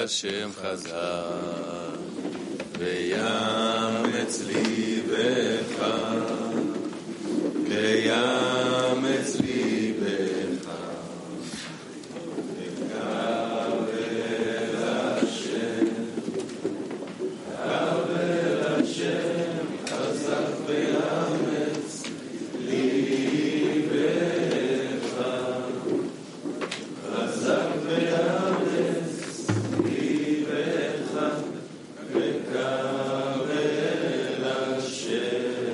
השם חזק ויאמץ ליבך ויאמץ ליבך וקבל השם חזק ויאמץ ליבך חזק ויאמץ ליבך וקבל השם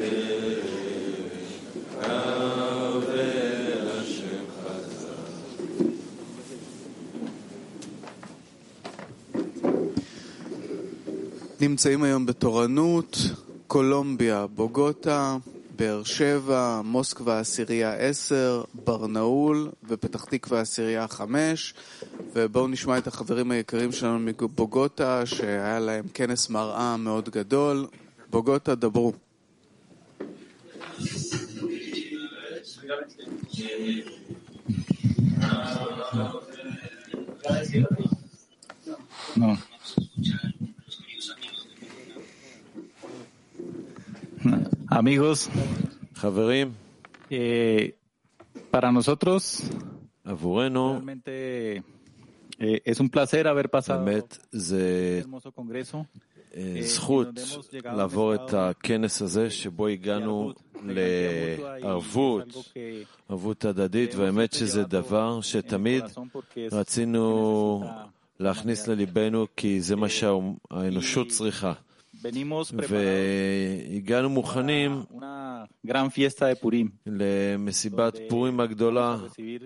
חזק. נמצאים היום בתורנות, קולומביה, בוגוטה, באר שבע, מוסקבה, עשירייה 10, ברנאול ופתח תקווה, עשירייה 5. ובואו נשמע את החברים היקרים שלנו מבוגוטה, שהיה להם כנס מראה מאוד גדול. בוגוטה, דברו. No. Amigos, חברים, para nosotros עבורנו realmente es un placer haber pasado באמת זה un hermoso congreso. זכות לעבור את הכנס הזה שבו הגענו לערבות, ערבות הדדית, והאמת שזה דבר שתמיד רצינו להכניס לליבנו כי זה מה שהאנושות צריכה. והגענו מוכנים למסיבת פורים הגדולה,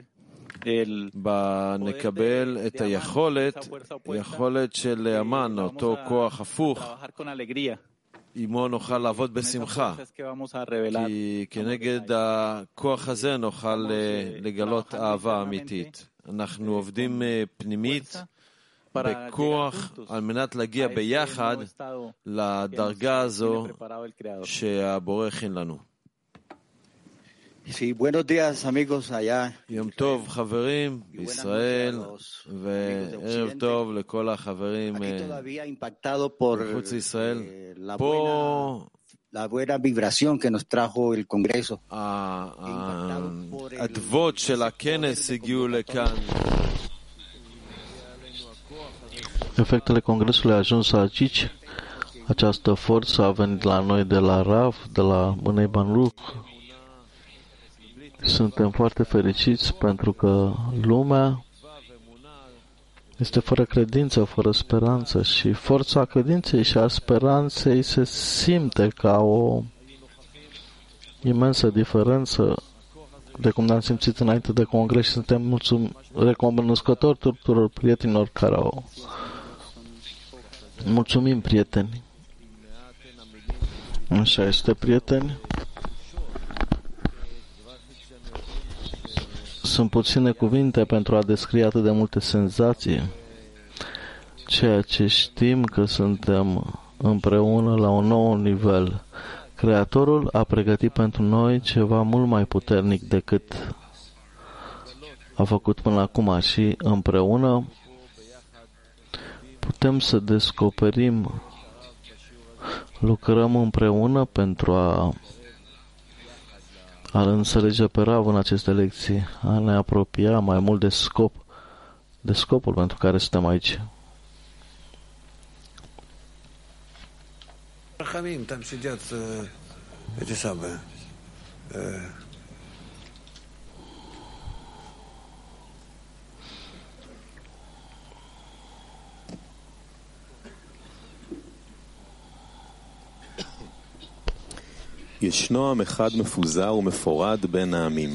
בה נקבל את היכולת של המן, אותו כוח הפוך, עמו נוכל לעבוד בשמחה, כי כנגד הכוח הזה נוכל לגלות אהבה אמיתית. אנחנו עובדים פנימית בכוח על מנת להגיע ביחד לדרגה הזו שהבורא הכין לנו. יום טוב חברים בישראל וערב טוב לכל החברים מחוץ לישראל. פה האדוות של הכנס הגיעו לכאן. Efectele Congresului a ajuns aici. Această forță a venit la noi de la Rav, de la Bnei Baruch. Suntem foarte fericiți pentru că lumea este fără credință, fără speranță și forța credinței și a speranței se simte ca o imensă diferență de cum ne-am simțit înainte de congres și suntem recunoscători tuturor prietenilor care au. Mulțumim, prieteni. Așa este, prieteni. Sunt puține cuvinte pentru a descrie atât de multe senzații. Ceea ce știm că suntem împreună la un nou nivel. Creatorul a pregătit pentru noi ceva mult mai puternic decât a făcut până acum și împreună putem să descoperim, lucrăm împreună pentru a-l înțelege pe Rav în aceste lecții, a ne apropia mai mult de scopul pentru care suntem aici. Там сидят эти самые ישנו עם אחד מפוזר ומפורד בין העמים.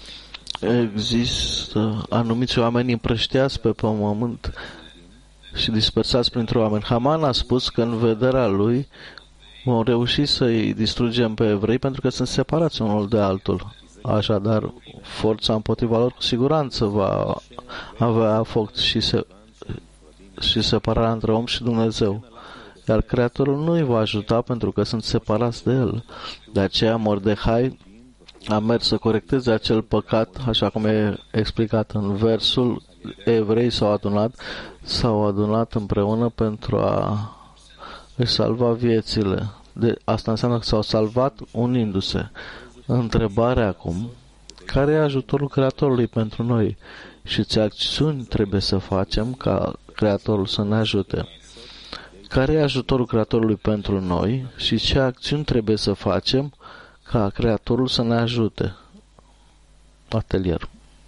Există anumiți oameni împrășteați pe pământ și dispersați printre oameni. Haman a spus că în vederea lui vom reuși să-i distrugem pe evrei pentru că sunt separați unul de altul. Așadar, forța împotriva lor cu siguranță va avea foc și separarea între om și Dumnezeu. Iar Creatorul nu îi va ajuta pentru că sunt separați de el. De aceea Mordehai a mers să corecteze acel păcat, așa cum e explicat în versul evrei s-au adunat împreună pentru a își salva viețile. Asta înseamnă că s-au salvat unindu-se. Întrebarea acum, care e ajutorul Creatorului pentru noi și ce acțiuni trebuie să facem ca Creatorul să ne ajute? Care e ajutorul Creatorului pentru noi și ce acțiuni trebuie să facem ca Creatorul să ne ajute? Atelier.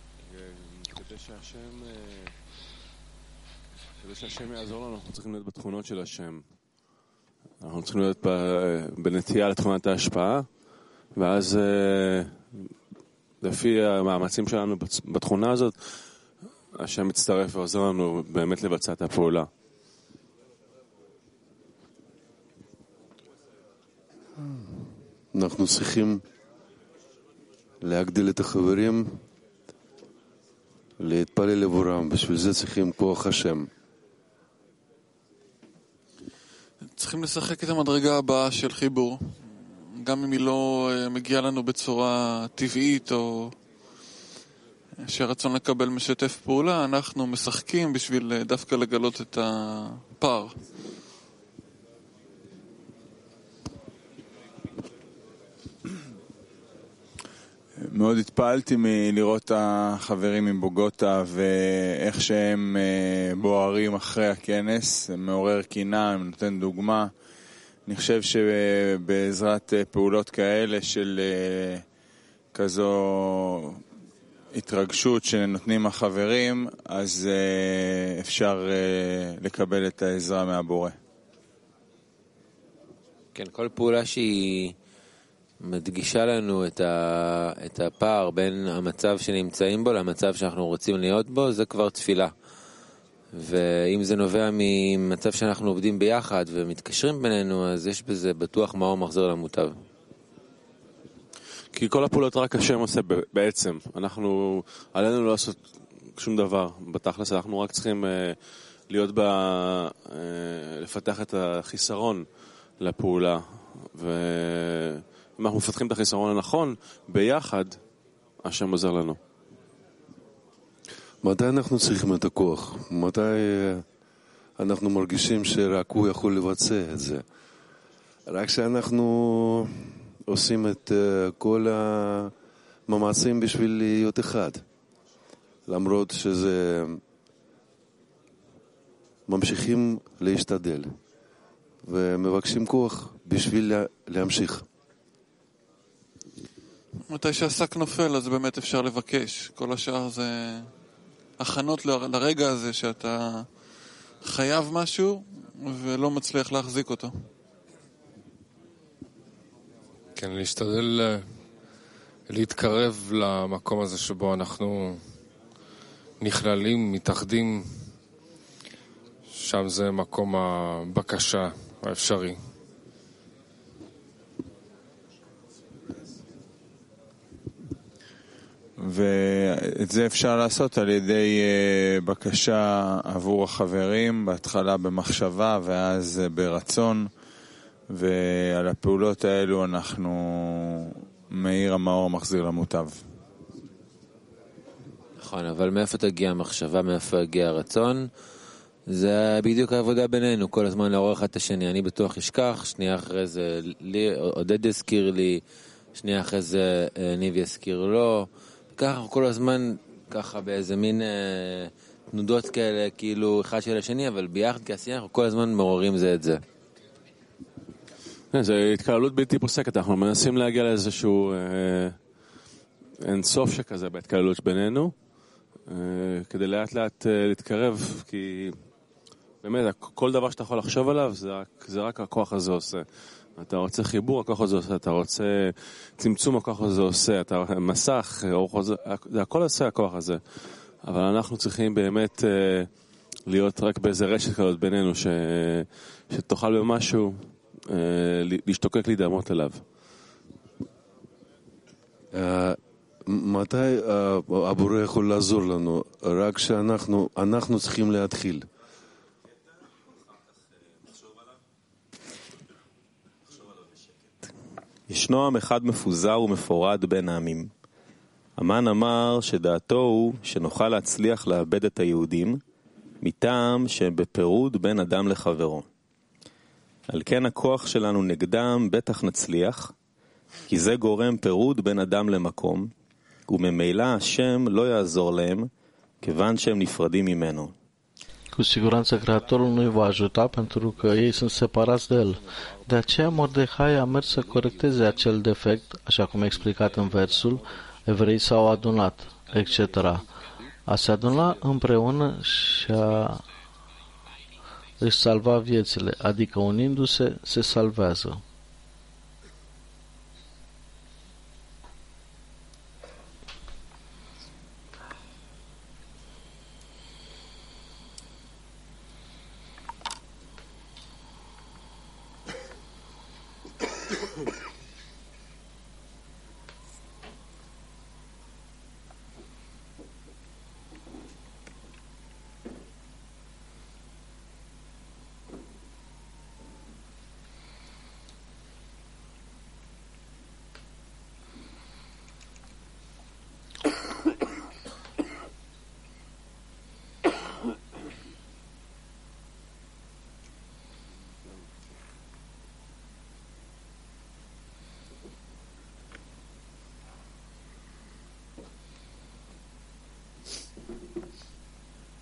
כדי שהשם יעזור לנו, אנחנו צריכים להיות בתכונות של השם. אנחנו צריכים להיות בנטייה לתכונת ההשפעה, ואז לפי המאמצים שלנו בתכונה הזאת, השם מצטרף ועוזר לנו באמת לבצע את הפעולה. אנחנו צריכים להגדיל את החברים, להתפלל עבורם, בשביל זה צריכים כוח השם. צריכים לשחק את המדרגה הבאה של חיבור, גם אם היא לא מגיעה לנו בצורה טבעית או שרצון לקבל משתף פעולה, אנחנו משחקים בשביל דווקא לגלות את הפער. מאוד התפעלתי מלראות את החברים מבוגוטה ואיך שהם בוערים אחרי הכנס, מעורר קינה, נותן דוגמה. אני חושב שבעזרת פעולות כאלה של כזו התרגשות שנותנים החברים, אז אפשר לקבל את העזרה מהבורא. כן, כל פעולה שהיא מדגישה לנו את הפער בין המצב שנמצאים בו למצב שאנחנו רוצים להיות בו, זה כבר תפילה. ואם זה נובע ממצב שאנחנו עובדים ביחד ומתקשרים בינינו, אז יש בזה בטוח מאור מחזיר למוטב. כי כל הפעולות רק השם עושה בעצם. עלינו לא לעשות שום דבר. בתכלס אנחנו רק צריכים להיות לפתח את החיסרון לפעולה. אם אנחנו מפתחים את החיסרון הנכון, ביחד, השם עוזר לנו. מתי אנחנו צריכים את הכוח? מתי אנחנו מרגישים שרק הוא יכול לבצע את זה? רק שאנחנו עושים את כל המאמצים בשביל להיות אחד. למרות שזה ממשיכים להשתדל ומבקשים כוח בשביל להמשיך. מתי שהשק נופל, אז באמת אפשר לבקש. כל השאר זה הכנות לרגע הזה שאתה חייב משהו ולא מצליח להחזיק אותו. כן, להשתדל להתקרב למקום הזה שבו אנחנו נכללים, מתאחדים. שם זה מקום הבקשה האפשרי. ואת זה אפשר לעשות על ידי בקשה עבור החברים, בהתחלה במחשבה ואז ברצון, ועל הפעולות האלו אנחנו מאיר המאור מחזיר למוטב. נכון, אבל מאיפה תגיע המחשבה, מאיפה יגיע הרצון? זה בדיוק העבודה בינינו, כל הזמן לעורר אחד את השני. אני בטוח אשכח, שנייה אחרי זה עודד יזכיר לי, שנייה אחרי זה ניב יזכיר לו. ככה כל הזמן, ככה באיזה מין תנודות כאלה, כאילו אחד של השני, אבל ביחד כעשייה אנחנו כל הזמן מעוררים זה את זה. זה התקללות בלתי פוסקת, אנחנו מנסים להגיע לאיזשהו אינסוף שכזה בהתקללות בינינו, כדי לאט לאט להתקרב, כי באמת כל דבר שאתה יכול לחשוב עליו זה רק הכוח הזה עושה. אתה רוצה חיבור, הכוח הזה עושה, אתה רוצה צמצום, הכוח הזה עושה, אתה מסך, זה הכל עושה הכוח הזה. אבל אנחנו צריכים באמת להיות רק באיזה רשת כזאת בינינו, שתוכל במשהו להשתוקק להידמות אליו. מתי הבורא יכול לעזור לנו? רק שאנחנו צריכים להתחיל. ישנו עם אחד מפוזר ומפורד בין העמים. המן אמר שדעתו הוא שנוכל להצליח לאבד את היהודים, מטעם שהם בפירוד בין אדם לחברו. על כן הכוח שלנו נגדם בטח נצליח, כי זה גורם פירוד בין אדם למקום, וממילא השם לא יעזור lem, כיוון שהם נפרדים ממנו. Cu siguranță Creatorul nu îi va ajuta pentru că ei sunt separați de el. De aceea Mordehai a mers să corecteze acel defect, așa cum a explicat în versul, evreii s-au adunat, etc. A se aduna împreună și a își salva viețile, adică unindu-se, se salvează.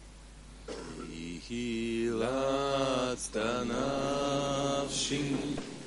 Hilats nafshi